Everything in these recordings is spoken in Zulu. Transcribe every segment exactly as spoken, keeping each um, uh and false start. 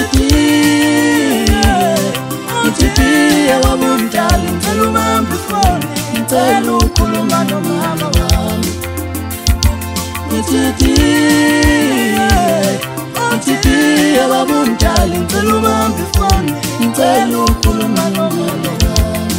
Ngithitiye wabumdala ngicela ubambe ifoni ngicela ukukhuluma nomama wami. Ngithitiye Ngithitiye wabumdala ngicela ubambe ifoni ngicela ukukhuluma nomama wami.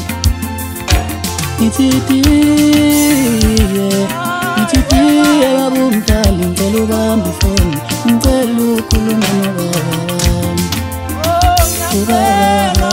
Ngithitiye Ngithitiye wabumdala ngicela ubambe ifoni ngicela ukukhuluma nomama wami. Ubaba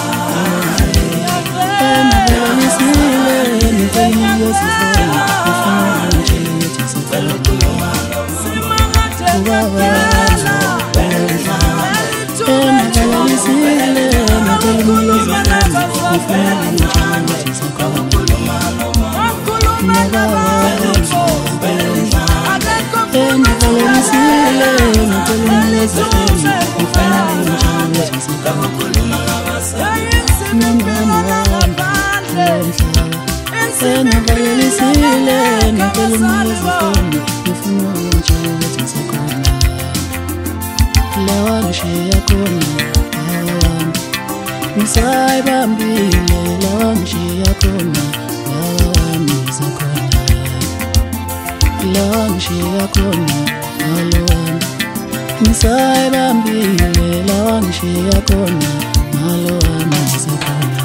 Nisayibambile lawa ngishiya khona wami zakhona, lawa ngishiya khona wami. Nisayibambile lawa ngishiya khona wami zakhona.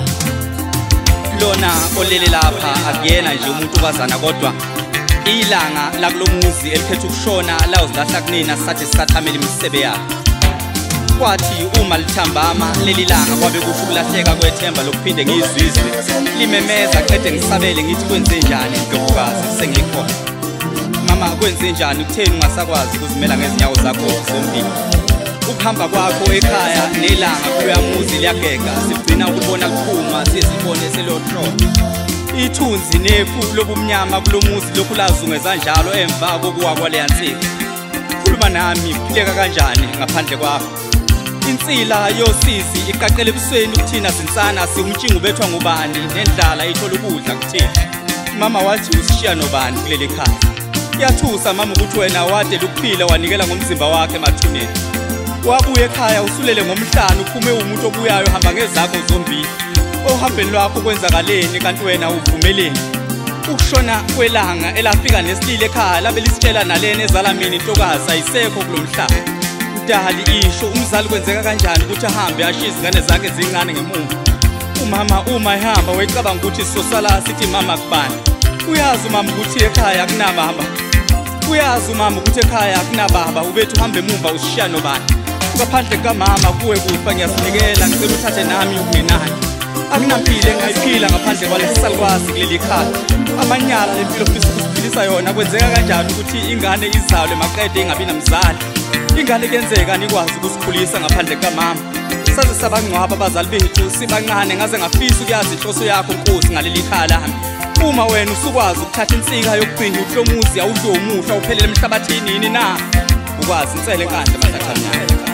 Lona olele lapha akuyena nje umuntu wazana kodwa ilanga lakulomuzi elikhetha ukushona la uzilahla kunina sathi sisathamela imisebe yakhe. Kwathi uma lithambama leli langa kwabe kusho ukulahleka kwethemba lokuphinde ngizizwe limemeza qede ngisabele ngithi kwenze njani Ndlovukazi sengikhona. Mama kwenze njani ukutheni ungasakwazi ukuzimela ngezinyawo zakho zombili? Ukuhamba kwakho ekhaya nelanga kuyamuzi liyagega sigcina ukubona kuphuma sizibone selotro. Ithunzi nefu lobumnyama kulomuzi lokhu lazungeza njalo emva kokuwa kwaleya nsika. Khuluma nami uphileka kanjani ngaphandle kwakho? Insila yosizi iqaqele ebusweni ukuthina sinsana siumtshinga ubethwa ngubani nendlala ithola ukudla kuthina. Mama wathi usishiya nobani kuleli khaya? Yathusa mama ukuthi wena wade ukuphila wanikela ngomzimba wakhe emathuneni. Wabuye ekhaya usulele ngomhlanu uphume umuntu obuyayo hamba ngezakho zombili. Ohambeni lwakho kwenzakaleni kanti wena uvumeleni? Ukushona kwelanga elafika nesilile ekhaya labe lisitshela nalena ezala mina intokazi ayisekho kulomhlaba. Dali isho umzali kwenzeka kanjani ukuthi ahambe ashiye izingane zakhe zincane ngemuva. Umama uma ehamba wayicabanga ukuthi sosala sithi mama kubani. Uyazi umama ukuthi ekhaya akunababa. Uyazi umama ukuthi ekhaya akunababa ubethu uhambe emuva usishiya nobani. Ngaphandle kamama kuwe kufa ngiyasinikela ngicela uthathe nami ukungenani. Akunampilo engayiphila ngaphandle kwalesalukwazi kuleli khaya. Amanyala lempilo futhi kusiphilisa yona kwenzeka kanjani ukuthi ingane izalwe maqede ingabi namzali. Ingane kenzeka nikwazi ukusikhulisa ngaphandle kamama. Saze sabangcwaba abazali bethu sibancane ngaze ngafisa ukuyazi inhloso yakho Nkosi ngaleli khaya lami. Uma wena usukwazi ukuthatha insika yokugcina uhlomuzi awudlo umuhla uphelele emhlabathini yini na? Ukwazi insele enkandla bazathamnyana.